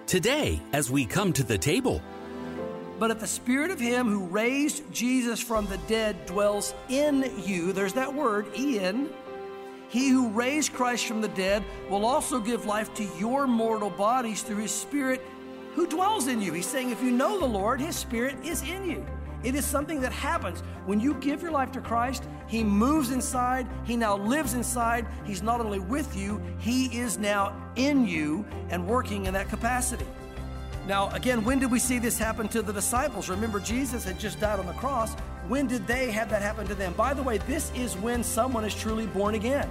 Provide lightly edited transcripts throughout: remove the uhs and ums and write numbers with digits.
Today, as we come to the table, But if the Spirit of Him who raised Jesus from the dead dwells in you, there's that word, in, He who raised Christ from the dead will also give life to your mortal bodies through His Spirit who dwells in you. He's saying if you know the Lord, His Spirit is in you. It is something that happens. When you give your life to Christ, He moves inside. He now lives inside. He's not only with you, He is now in you and working in that capacity. Now, again, when did we see this happen to the disciples? Remember, Jesus had just died on the cross. When did they have that happen to them? By the way, this is when someone is truly born again.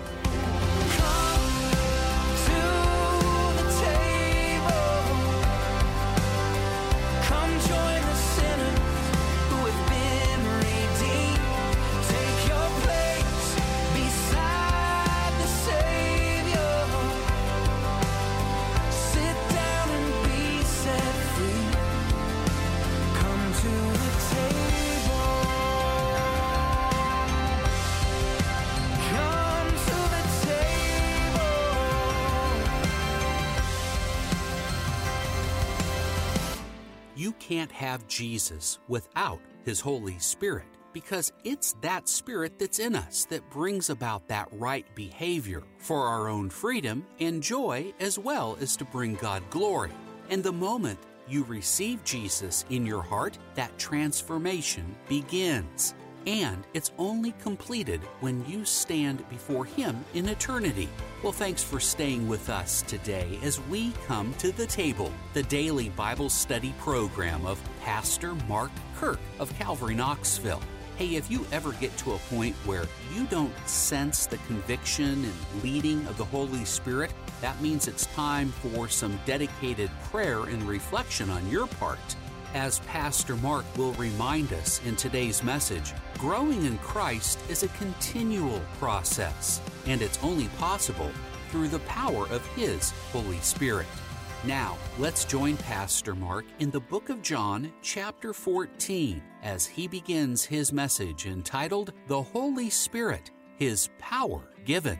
you can't have Jesus without His Holy Spirit, because it's that Spirit that's in us that brings about that right behavior for our own freedom and joy, as well as to bring God glory. And the moment you receive Jesus in your heart, that transformation begins. And it's only completed when you stand before Him in eternity. Well, thanks for staying with us today as we come to the table, the daily Bible study program of Pastor Mark Kirk of Calvary Knoxville. Hey, if you ever get to a point where you don't sense the conviction and leading of the Holy Spirit, that means it's time for some dedicated prayer and reflection on your part. As Pastor Mark will remind us in today's message, growing in Christ is a continual process, and it's only possible through the power of His Holy Spirit. Now, let's join Pastor Mark in the book of John, chapter 14, as he begins his message entitled, The Holy Spirit, His Power Given.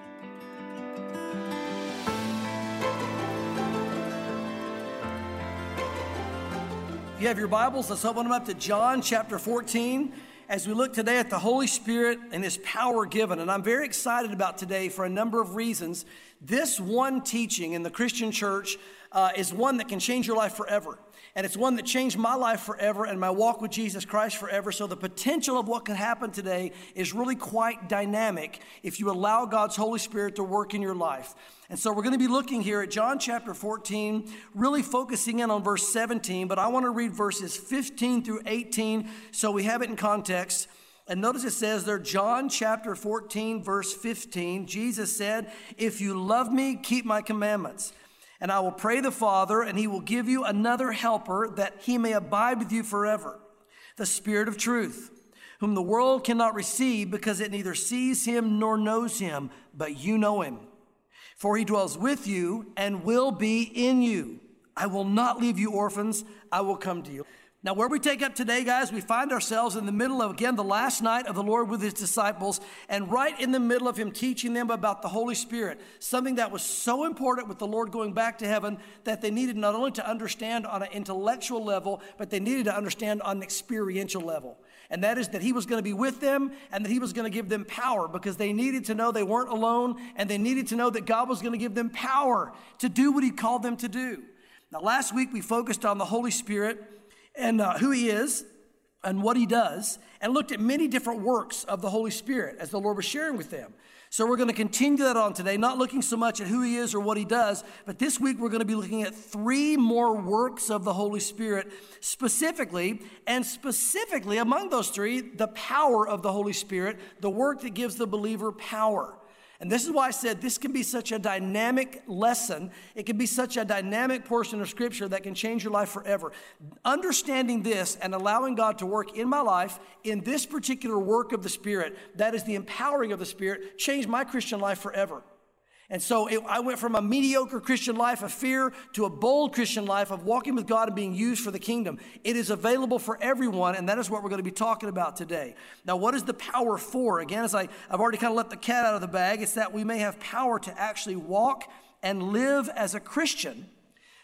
If you have your Bibles, let's open them up to John chapter 14 as we look today at the Holy Spirit and His power given. And I'm very excited about today for a number of reasons. This one teaching in the Christian church is one that can change your life forever. And it's one that changed my life forever and my walk with Jesus Christ forever. So the potential of what can happen today is really quite dynamic if you allow God's Holy Spirit to work in your life. And so we're going to be looking here at John chapter 14, really focusing in on verse 17, but I want to read verses 15 through 18 so we have it in context. And notice it says there, John chapter 14, verse 15, Jesus said, "If you love me, keep my commandments. And I will pray the Father, and He will give you another helper that He may abide with you forever, the Spirit of truth, whom the world cannot receive because it neither sees Him nor knows Him, but you know Him. For He dwells with you and will be in you. I will not leave you orphans. I will come to you." Now, where we take up today, guys, we find ourselves in the middle of, again, the last night of the Lord with His disciples, and right in the middle of Him teaching them about the Holy Spirit, something that was so important with the Lord going back to heaven that they needed not only to understand on an intellectual level, but they needed to understand on an experiential level. And that is that He was going to be with them and that He was going to give them power, because they needed to know they weren't alone, and they needed to know that God was going to give them power to do what He called them to do. Now, last week we focused on the Holy Spirit and who He is and what He does, and looked at many different works of the Holy Spirit as the Lord was sharing with them. So we're going to continue that on today, not looking so much at who He is or what He does, but this week we're going to be looking at 3 more works of the Holy Spirit specifically, and specifically among those 3, the power of the Holy Spirit, the work that gives the believer power. And this is why I said this can be such a dynamic lesson. It can be such a dynamic portion of Scripture that can change your life forever. Understanding this and allowing God to work in my life in this particular work of the Spirit, that is the empowering of the Spirit, changed my Christian life forever. And so I went from a mediocre Christian life of fear to a bold Christian life of walking with God and being used for the kingdom. It is available for everyone, and that is what we're going to be talking about today. Now, what is the power for? Again, as I've already kind of let the cat out of the bag, it's that we may have power to actually walk and live as a Christian,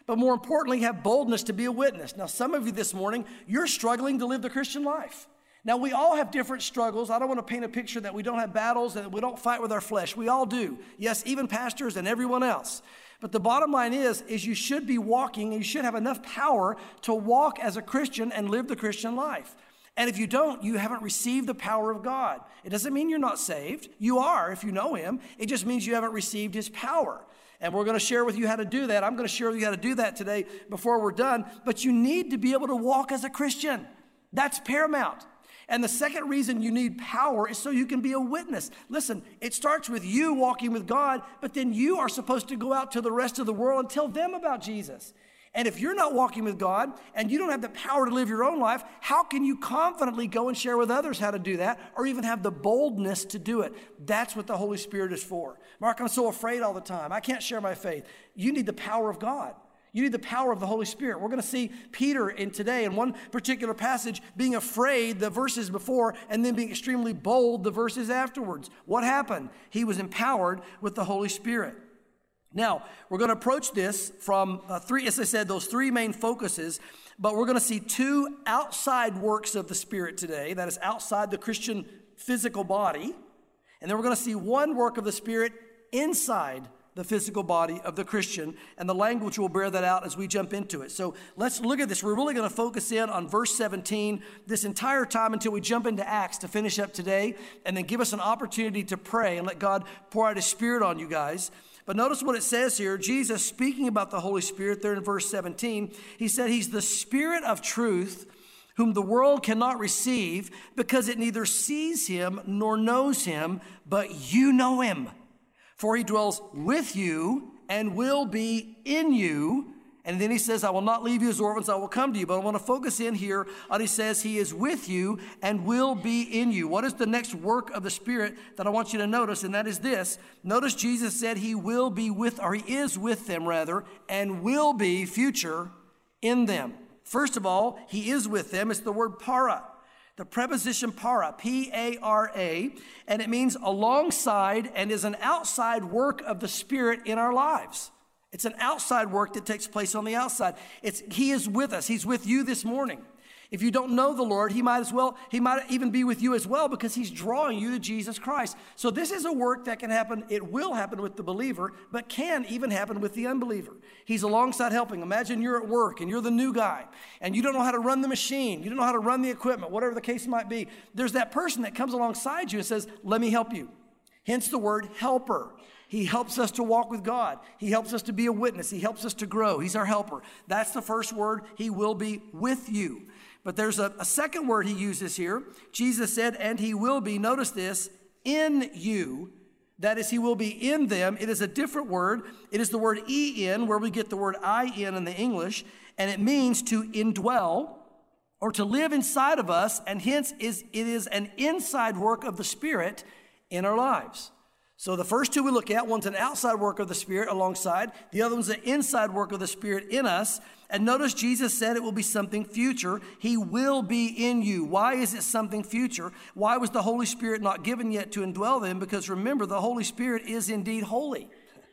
but more importantly, have boldness to be a witness. Now, some of you this morning, you're struggling to live the Christian life. Now, we all have different struggles. I don't want to paint a picture that we don't have battles and that we don't fight with our flesh. We all do. Yes, even pastors and everyone else. But the bottom line is you should be walking and you should have enough power to walk as a Christian and live the Christian life. And if you don't, you haven't received the power of God. It doesn't mean you're not saved. You are if you know him. It just means you haven't received his power. And we're going to share with you how to do that. I'm going to share with you how to do that today before we're done. But you need to be able to walk as a Christian. That's paramount. And the second reason you need power is so you can be a witness. Listen, it starts with you walking with God, but then you are supposed to go out to the rest of the world and tell them about Jesus. And if you're not walking with God and you don't have the power to live your own life, how can you confidently go and share with others how to do that or even have the boldness to do it? That's what the Holy Spirit is for. Mark, I'm so afraid all the time. I can't share my faith. You need the power of God. You need the power of the Holy Spirit. We're going to see Peter today in one particular passage being afraid the verses before and then being extremely bold the verses afterwards. What happened? He was empowered with the Holy Spirit. Now, we're going to approach this from as I said, those three main focuses, but we're going to see two outside works of the Spirit today, that is outside the Christian physical body, and then we're going to see one work of the Spirit inside the physical body of the Christian, and the language will bear that out as we jump into it. So let's look at this. We're really going to focus in on verse 17 this entire time until we jump into Acts to finish up today, and then give us an opportunity to pray and let God pour out his Spirit on you guys. But notice what it says here. Jesus, speaking about the Holy Spirit there in verse 17, he said he's the Spirit of truth, whom the world cannot receive because it neither sees him nor knows him, but you know him. For he dwells with you and will be in you. And then he says, I will not leave you as orphans, I will come to you. But I want to focus in here on he says he is with you and will be in you. What is the next work of the Spirit that I want you to notice? And that is this. Notice Jesus said he will be with, or he is with them rather, and will be future in them. First of all, he is with them. It's the word para. The preposition para, P-A-R-A, and it means alongside and is an outside work of the Spirit in our lives. It's an outside work that takes place on the outside. He is with us. He's with you this morning. If you don't know the Lord, he might even be with you as well because he's drawing you to Jesus Christ. So this is a work that can happen. It will happen with the believer, but can even happen with the unbeliever. He's alongside helping. Imagine you're at work and you're the new guy and you don't know how to run the machine. You don't know how to run the equipment, whatever the case might be. There's that person that comes alongside you and says, let me help you. Hence the word helper. He helps us to walk with God. He helps us to be a witness. He helps us to grow. He's our helper. That's the first word. He will be with you. But there's a second word he uses here. Jesus said, and he will be, notice this, in you. That is, he will be in them. It is a different word. It is the word E-N, where we get the word I-N in the English. And it means to indwell or to live inside of us. And hence, it is an inside work of the Spirit in our lives. So the first two we look at, one's an outside work of the Spirit alongside. The other one's an inside work of the Spirit in us. And notice Jesus said it will be something future. He will be in you. Why is it something future? Why was the Holy Spirit not given yet to indwell them? Because remember, the Holy Spirit is indeed holy.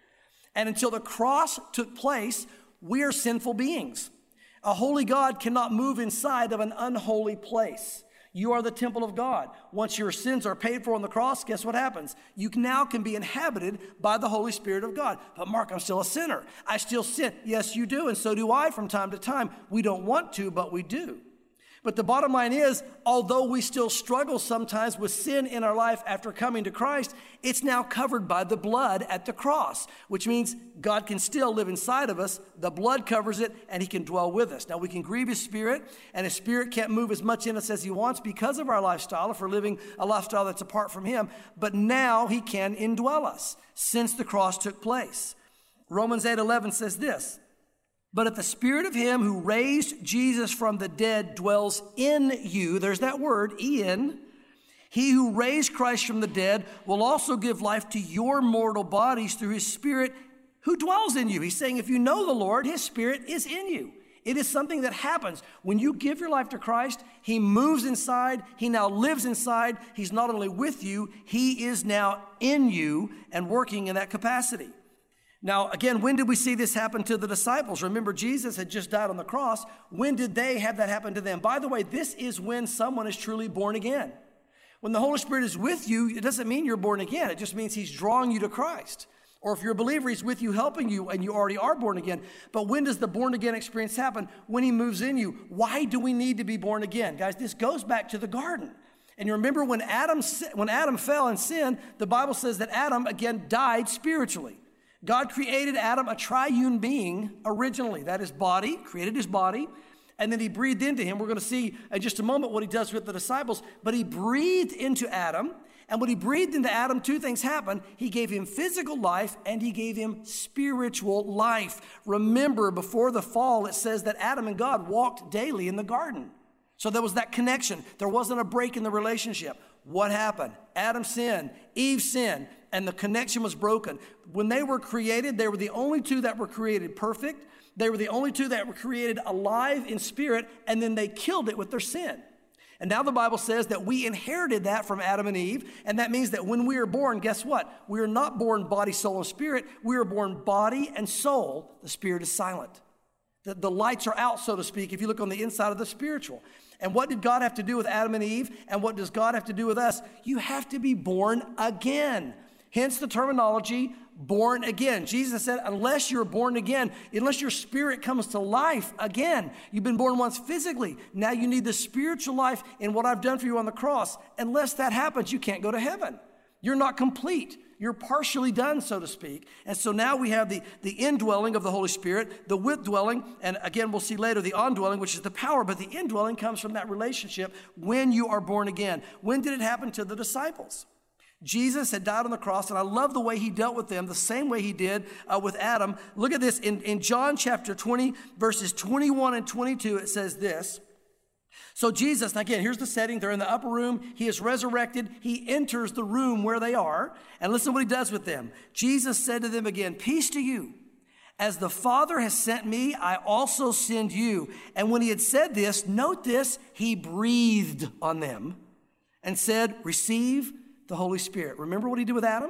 And until the cross took place, we are sinful beings. A holy God cannot move inside of an unholy place. You are the temple of God. Once your sins are paid for on the cross, guess what happens? You now can be inhabited by the Holy Spirit of God. But Mark, I'm still a sinner. I still sin. Yes, you do, and so do I from time to time. We don't want to, but we do. But the bottom line is, although we still struggle sometimes with sin in our life after coming to Christ, it's now covered by the blood at the cross, which means God can still live inside of us. The blood covers it, and he can dwell with us. Now, we can grieve his Spirit, and his Spirit can't move as much in us as he wants because of our lifestyle, if we're living a lifestyle that's apart from him. But now he can indwell us since the cross took place. Romans 8:11 says this, but if the Spirit of him who raised Jesus from the dead dwells in you, there's that word, in, he who raised Christ from the dead will also give life to your mortal bodies through his Spirit who dwells in you. He's saying if you know the Lord, his Spirit is in you. It is something that happens. When you give your life to Christ, he moves inside. He now lives inside. He's not only with you, he is now in you and working in that capacity. Now, again, when did we see this happen to the disciples? Remember, Jesus had just died on the cross. When did they have that happen to them? By the way, this is when someone is truly born again. When the Holy Spirit is with you, it doesn't mean you're born again. It just means he's drawing you to Christ. Or if you're a believer, he's with you, helping you, and you already are born again. But when does the born again experience happen? When he moves in you. Why do we need to be born again? Guys, this goes back to the garden. And you remember when Adam fell in sin, the Bible says that Adam, again, died spiritually. God created Adam a triune being originally. That is body, created his body, and then he breathed into him. We're going to see in just a moment what he does with the disciples. But he breathed into Adam, and when he breathed into Adam, two things happened. He gave him physical life, and he gave him spiritual life. Remember, before the fall, it says that Adam and God walked daily in the garden. So there was that connection. There wasn't a break in the relationship. What happened? Adam sinned, Eve sinned, and the connection was broken. When they were created, they were the only two that were created perfect. They were the only two that were created alive in spirit, and then they killed it with their sin. And now the Bible says that we inherited that from Adam and Eve, and that means that when we are born, guess what? We are not born body, soul, and spirit. We are born body and soul. The spirit is silent. The lights are out, so to speak, if you look on the inside of the spiritual. And what did God have to do with Adam and Eve? And what does God have to do with us? You have to be born again. Hence the terminology, born again. Jesus said, unless you're born again, unless your spirit comes to life again, you've been born once physically. Now you need the spiritual life in what I've done for you on the cross. Unless that happens, you can't go to heaven. You're not complete. You're partially done, so to speak. And so now we have the indwelling of the Holy Spirit, the withdwelling, and again, we'll see later the ondwelling, which is the power, but the indwelling comes from that relationship when you are born again. When did it happen to the disciples? Jesus had died on the cross, and I love the way he dealt with them, the same way he did with Adam. Look at this. In John chapter 20, verses 21 and 22, it says this. So Jesus, and again, here's the setting. They're in the upper room. He is resurrected. He enters the room where they are, and listen to what he does with them. Jesus said to them again, peace to you. As the Father has sent me, I also send you. And when he had said this, note this, he breathed on them and said, receive the Holy Spirit. Remember what he did with Adam?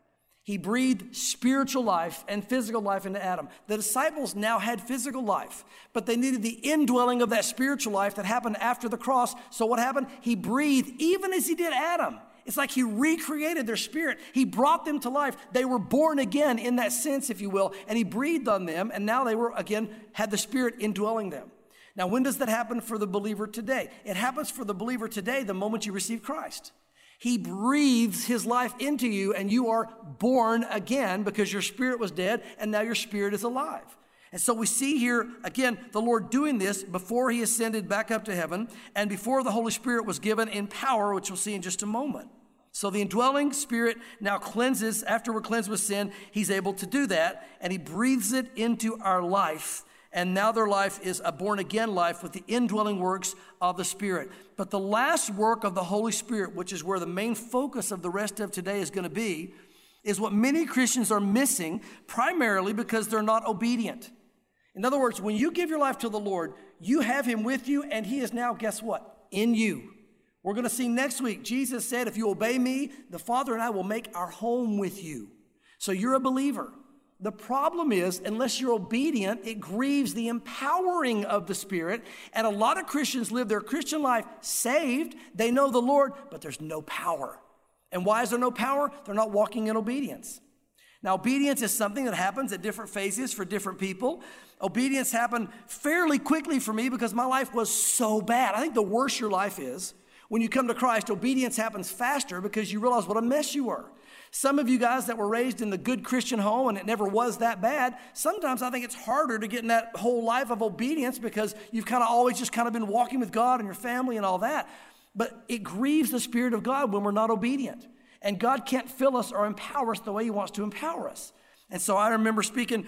He breathed spiritual life and physical life into Adam. The disciples now had physical life, but they needed the indwelling of that spiritual life that happened after the cross. So what happened? He breathed, even as he did Adam. It's like he recreated their spirit. He brought them to life. They were born again in that sense, if you will, and he breathed on them, and now they were, again, had the Spirit indwelling them. Now, when does that happen for the believer today? It happens for the believer today the moment you receive Christ. He breathes his life into you, and you are born again because your spirit was dead, and now your spirit is alive. And so we see here, again, the Lord doing this before he ascended back up to heaven and before the Holy Spirit was given in power, which we'll see in just a moment. So the indwelling Spirit now cleanses, after we're cleansed with sin, he's able to do that, and he breathes it into our life. And now their life is a born-again life with the indwelling works of the Spirit. But the last work of the Holy Spirit, which is where the main focus of the rest of today is going to be, is what many Christians are missing, primarily because they're not obedient. In other words, when you give your life to the Lord, you have him with you, and he is now, guess what? In you. We're going to see next week, Jesus said, if you obey me, the Father and I will make our home with you. So you're a believer. The problem is, unless you're obedient, it grieves the empowering of the Spirit. And a lot of Christians live their Christian life saved. They know the Lord, but there's no power. And why is there no power? They're not walking in obedience. Now, obedience is something that happens at different phases for different people. Obedience happened fairly quickly for me because my life was so bad. I think the worse your life is, when you come to Christ, obedience happens faster because you realize what a mess you were. Some of you guys that were raised in the good Christian home and it never was that bad, sometimes I think it's harder to get in that whole life of obedience because you've kind of always just kind of been walking with God and your family and all that. But it grieves the Spirit of God when we're not obedient. And God can't fill us or empower us the way he wants to empower us. And so I remember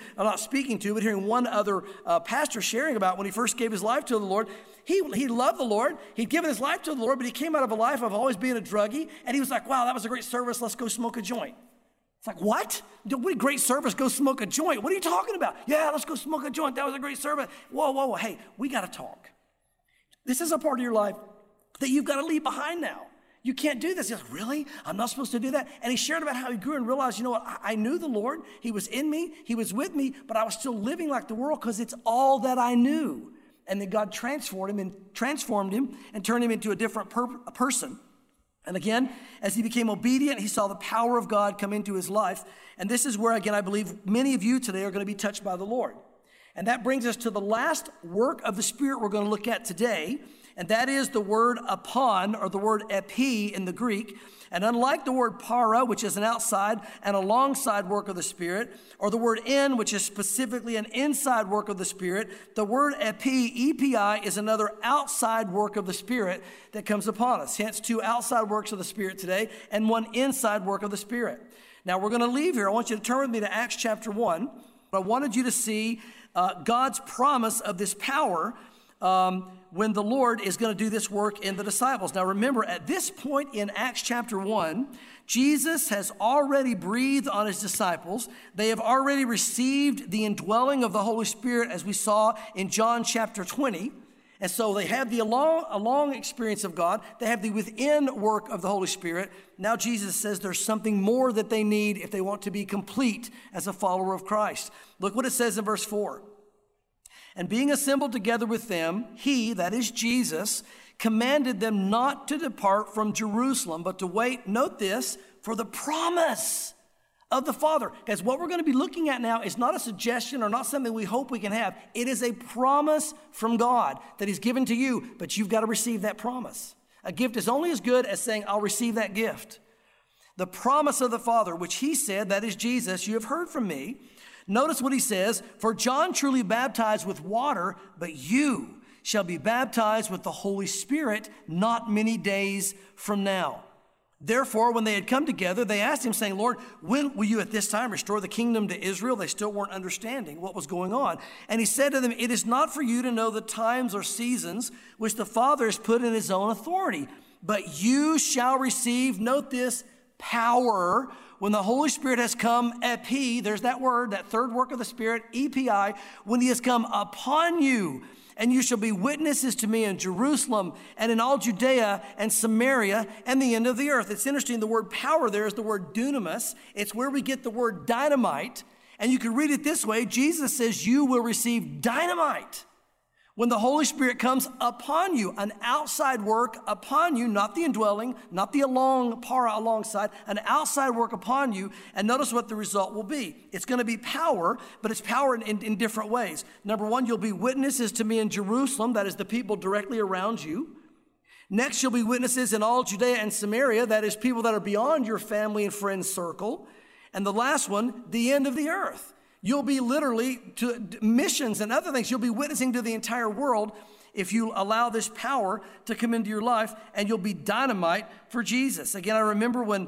hearing one other pastor sharing about when he first gave his life to the Lord. He loved the Lord. He'd given his life to the Lord, but he came out of a life of always being a druggie. And he was like, wow, that was a great service. Let's go smoke a joint. It's like, what? What a great service. Go smoke a joint. What are you talking about? Yeah, let's go smoke a joint. That was a great service. Whoa. Hey, we got to talk. This is a part of your life that you've got to leave behind now. You can't do this. He's like, really? I'm not supposed to do that? And he shared about how he grew and realized, you know what? I knew the Lord. He was in me. He was with me, but I was still living like the world because it's all that I knew. And then God transformed him and turned him into a different person. And again, as he became obedient, he saw the power of God come into his life. And this is where, again, I believe many of you today are going to be touched by the Lord. And that brings us to the last work of the Spirit we're going to look at today. And that is the word upon, or the word epi in the Greek. And unlike the word para, which is an outside and alongside work of the Spirit, or the word in, which is specifically an inside work of the Spirit, the word epi, is another outside work of the Spirit that comes upon us. Hence, 2 outside works of the Spirit today and 1 inside work of the Spirit. Now, we're going to leave here. I want you to turn with me to Acts chapter 1. I wanted you to see God's promise of this power when the Lord is going to do this work in the disciples. Now remember, at this point in Acts chapter 1, Jesus has already breathed on his disciples. They have already received the indwelling of the Holy Spirit, as we saw in John chapter 20. And so they have a long experience of God. They have the within work of the Holy Spirit. Now Jesus says there's something more that they need if they want to be complete as a follower of Christ. Look what it says in verse 4. And being assembled together with them, he, that is Jesus, commanded them not to depart from Jerusalem, but to wait, note this, for the promise of the Father. Guys, what we're going to be looking at now is not a suggestion or not something we hope we can have. It is a promise from God that he's given to you, but you've got to receive that promise. A gift is only as good as saying, I'll receive that gift. The promise of the Father, which he said, that is Jesus, you have heard from me. Notice what he says, for John truly baptized with water, but you shall be baptized with the Holy Spirit not many days from now. Therefore, when they had come together, they asked him, saying, Lord, when will you at this time restore the kingdom to Israel? They still weren't understanding what was going on. And he said to them, it is not for you to know the times or seasons which the Father has put in his own authority, but you shall receive, note this, power when the Holy Spirit has come, epi, there's that word, that third work of the Spirit, epi, when he has come upon you, and you shall be witnesses to me in Jerusalem and in all Judea and Samaria and the end of the earth. It's interesting, the word power there is the word dunamis. It's where we get the word dynamite. And you can read it this way. Jesus says you will receive dynamite when the Holy Spirit comes upon you, an outside work upon you, not the indwelling, not the alongside, an outside work upon you. And notice what the result will be. It's going to be power, but it's power in different ways. Number 1, you'll be witnesses to me in Jerusalem, that is the people directly around you. Next, you'll be witnesses in all Judea and Samaria, that is people that are beyond your family and friends circle. And the last one, the end of the earth. You'll be literally to missions and other things. You'll be witnessing to the entire world if you allow this power to come into your life, and you'll be dynamite for Jesus. Again, I remember when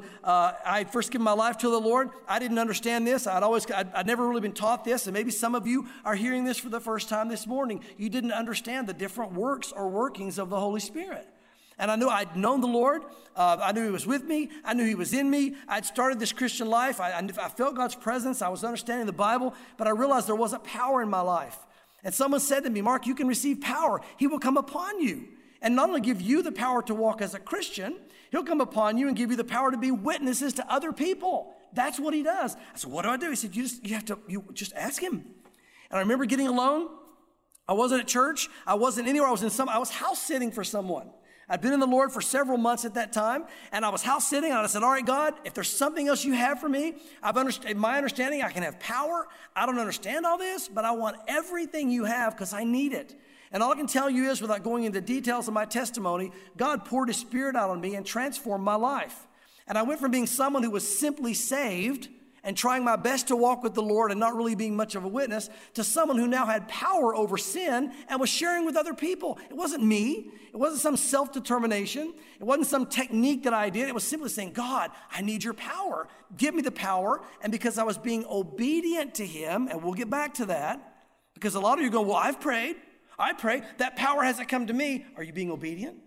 I first gave my life to the Lord, I didn't understand this. I'd never really been taught this, and maybe some of you are hearing this for the first time this morning. You didn't understand the different works or workings of the Holy Spirit. And I knew I'd known the Lord. I knew he was with me. I knew he was in me. I'd started this Christian life. I felt God's presence. I was understanding the Bible, but I realized there wasn't power in my life. And someone said to me, Mark, you can receive power. He will come upon you and not only give you the power to walk as a Christian, he'll come upon you and give you the power to be witnesses to other people. That's what he does. I said, what do I do? He said, you just ask him. And I remember getting alone. I wasn't at church. I wasn't anywhere. I was house sitting for someone. I'd been in the Lord for several months at that time, and I was house sitting, and I said, all right, God, if there's something else you have for me, in my understanding, I can have power. I don't understand all this, but I want everything you have because I need it. And all I can tell you is, without going into details of my testimony, God poured his Spirit out on me and transformed my life. And I went from being someone who was simply saved and trying my best to walk with the Lord and not really being much of a witness, to someone who now had power over sin and was sharing with other people. It wasn't me. It wasn't some self-determination. It wasn't some technique that I did. It was simply saying, God, I need your power. Give me the power. And because I was being obedient to him, and we'll get back to that, because a lot of you go, well, I prayed. That power hasn't come to me. Are you being obedient?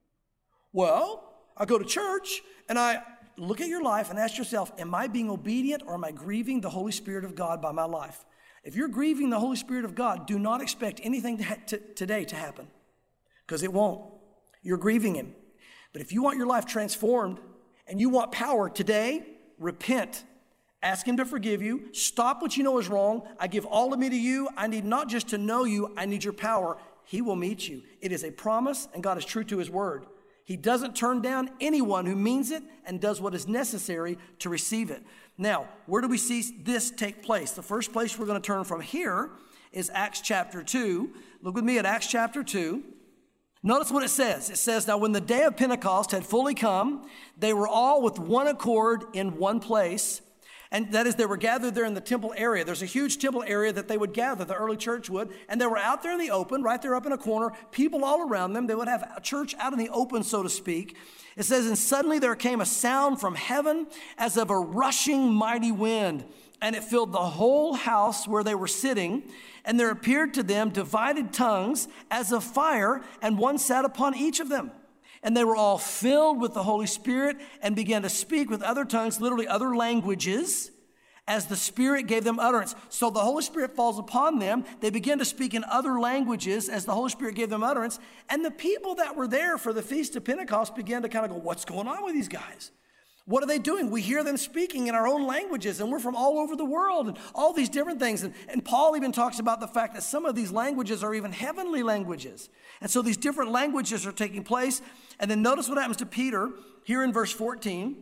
Well, I go to church and I look at your life and ask yourself, am I being obedient or am I grieving the Holy Spirit of God by my life? If you're grieving the Holy Spirit of God, do not expect anything today to happen, because it won't. You're grieving him. But if you want your life transformed and you want power today, repent. Ask him to forgive you. Stop what you know is wrong. I give all of me to you. I need not just to know you, I need your power. He will meet you. It is a promise, and God is true to his word. He doesn't turn down anyone who means it and does what is necessary to receive it. Now, where do we see this take place? The first place we're going to turn from here is Acts chapter 2. Look with me at Acts chapter 2. Notice what it says. It says, now when the day of Pentecost had fully come, they were all with one accord in one place. And that is, they were gathered there in the temple area. There's a huge temple area that they would gather, the early church would. And they were out there in the open, right there up in a corner, people all around them. They would have a church out in the open, so to speak. It says, and suddenly there came a sound from heaven as of a rushing mighty wind. And it filled the whole house where they were sitting. And there appeared to them divided tongues as of fire, and one sat upon each of them. And they were all filled with the Holy Spirit and began to speak with other tongues, literally other languages, as the Spirit gave them utterance. So the Holy Spirit falls upon them. They begin to speak in other languages as the Holy Spirit gave them utterance. And the people that were there for the Feast of Pentecost began to kind of go, what's going on with these guys? What are they doing? We hear them speaking in our own languages, and we're from all over the world and all these different things. And Paul even talks about the fact that some of these languages are even heavenly languages. And so these different languages are taking place. And then notice what happens to Peter here in verse 14.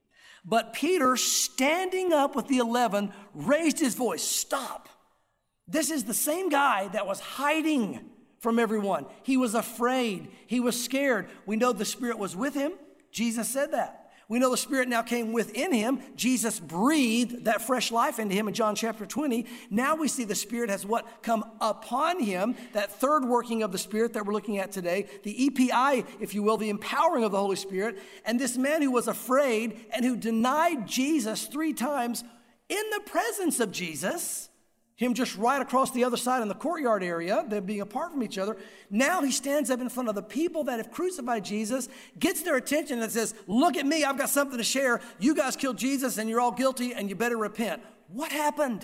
But Peter, standing up with the 11, raised his voice. Stop. This is the same guy that was hiding from everyone. He was afraid. He was scared. We know the Spirit was with him. Jesus said that. We know the Spirit now came within him. Jesus breathed that fresh life into him in John chapter 20. Now we see the Spirit has what? Come upon him, that third working of the Spirit that we're looking at today, the EPI, if you will, the empowering of the Holy Spirit. And this man who was afraid and who denied Jesus 3 times in the presence of Jesus, him just right across the other side in the courtyard area, them being apart from each other. Now he stands up in front of the people that have crucified Jesus, gets their attention and says, look at me, I've got something to share. You guys killed Jesus and you're all guilty and you better repent. What happened?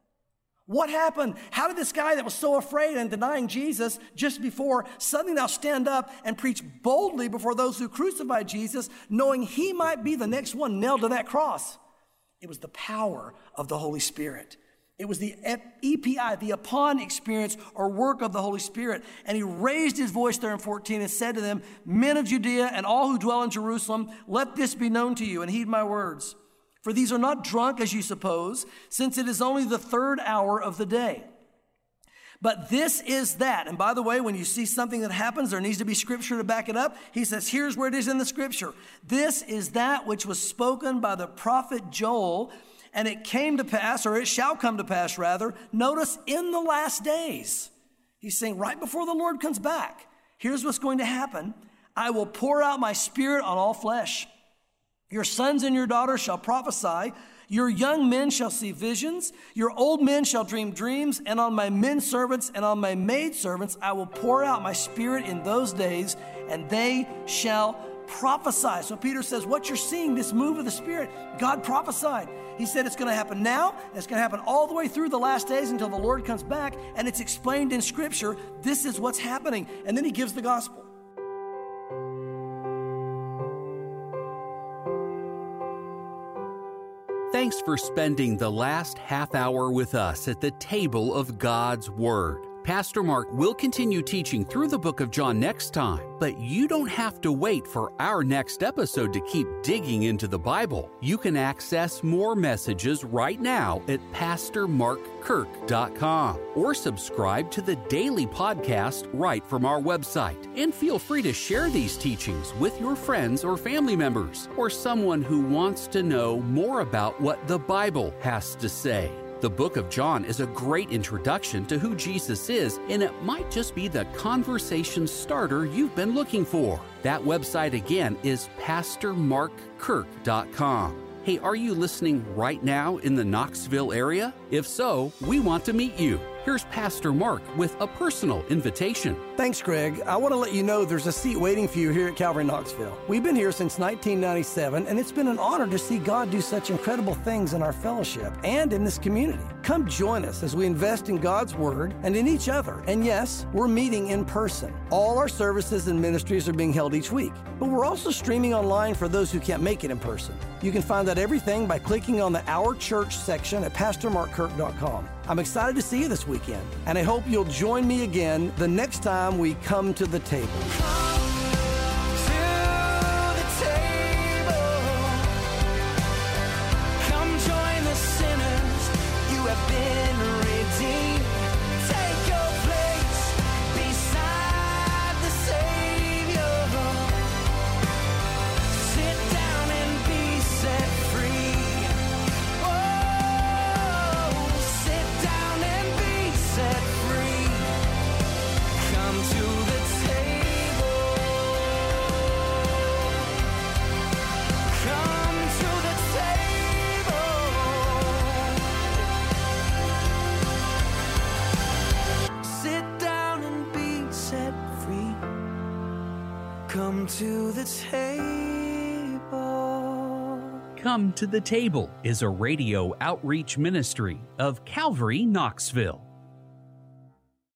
What happened? How did this guy that was so afraid and denying Jesus just before suddenly now stand up and preach boldly before those who crucified Jesus, knowing he might be the next one nailed to that cross? It was the power of the Holy Spirit. It was the EPI, the upon experience or work of the Holy Spirit. And he raised his voice there in 14 and said to them, men of Judea and all who dwell in Jerusalem, let this be known to you and heed my words. For these are not drunk as you suppose, since it is only the 3rd hour of the day. But this is that. And by the way, when you see something that happens, there needs to be scripture to back it up. He says, here's where it is in the scripture. This is that which was spoken by the prophet Joel. And it came to pass, or it shall come to pass rather, notice in the last days. He's saying right before the Lord comes back, here's what's going to happen. I will pour out my Spirit on all flesh. Your sons and your daughters shall prophesy. Your young men shall see visions. Your old men shall dream dreams. And on my men servants and on my maid servants I will pour out my Spirit in those days, and they shall prophesy. So Peter says, what you're seeing, this move of the Spirit, God prophesied. He said it's going to happen now. It's going to happen all the way through the last days until the Lord comes back. And it's explained in Scripture. This is what's happening. And then he gives the gospel. Thanks for spending the last half hour with us at the table of God's Word. Pastor Mark will continue teaching through the book of John next time, but you don't have to wait for our next episode to keep digging into the Bible. You can access more messages right now at PastorMarkKirk.com or subscribe to the daily podcast right from our website. And feel free to share these teachings with your friends or family members or someone who wants to know more about what the Bible has to say. The book of John is a great introduction to who Jesus is, and it might just be the conversation starter you've been looking for. That website again is PastorMarkKirk.com. Hey, are you listening right now in the Knoxville area? If so, we want to meet you. here's Pastor Mark with a personal invitation. Thanks, Greg. I want to let you know there's a seat waiting for you here at Calvary Knoxville. We've been here since 1997, and it's been an honor to see God do such incredible things in our fellowship and in this community. Come join us as we invest in God's Word and in each other. And yes, we're meeting in person. All our services and ministries are being held each week, but we're also streaming online for those who can't make it in person. You can find out everything by clicking on the Our Church section at PastorMarkKirk.com. I'm excited to see you this weekend, and I hope you'll join me again the next time we come to the table. Come to the table. Come to the Table is a radio outreach ministry of Calvary Knoxville.